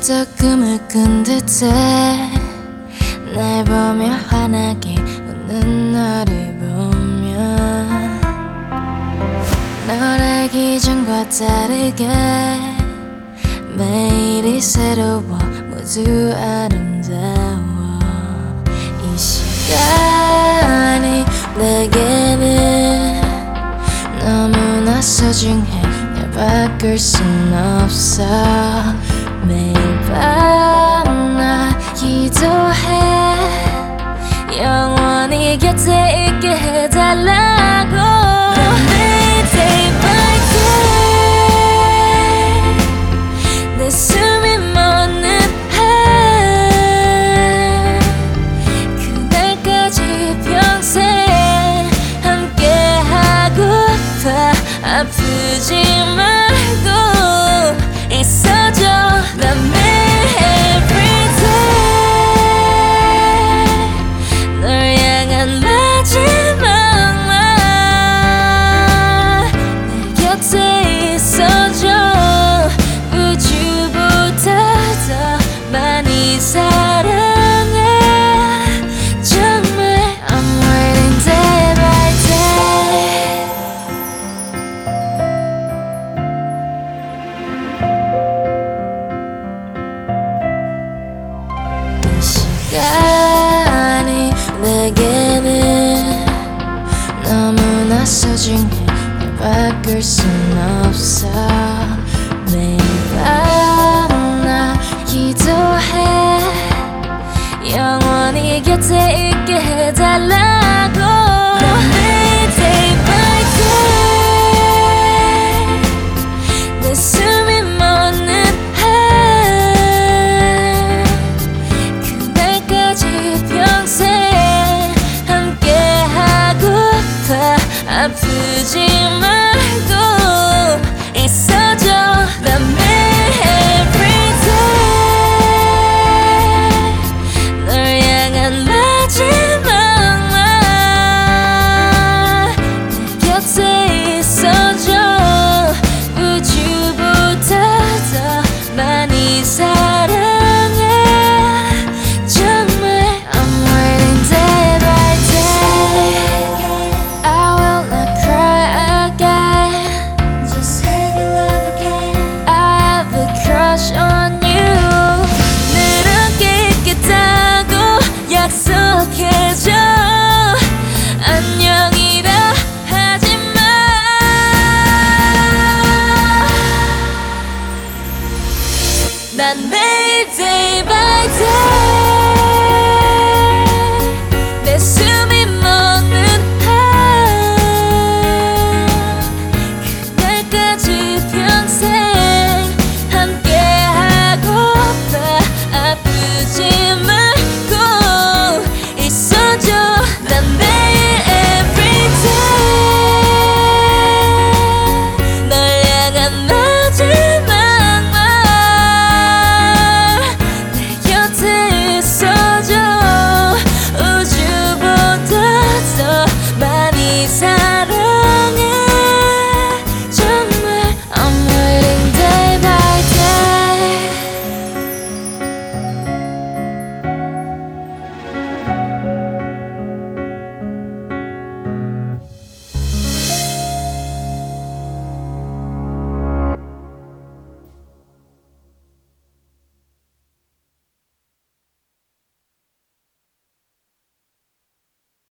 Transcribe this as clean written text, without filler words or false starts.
슬쩍 꿈을 꾼 듯해 날 보며 환하게 웃는 너를 보면 널 알기 전과 다르게 매일이 새로워 모두 아름다워 이 시간이 내게는 너무나 소중해 날 바꿀 순 없어 매일 밤 나 기도해 영원히 곁에 있게 해달라고 매일 day by day 내 숨이 멎는 한 그날까지 평생 함께하고파 아프지 말고 있어줘 난 매일 everyday 널 향한 마지막만 내 곁에 있어줘 우주보다 더 많이 사랑해 정말 I'm waiting day by day 이 시간이 내게는 너무나 소중해 날 바꿀 순 없어 매일 밤 나 기도해 영원히 곁에 있게 해달라고 매일 day by day 내 숨이 멎는 한 그날까지 평생 함께하고파 아프지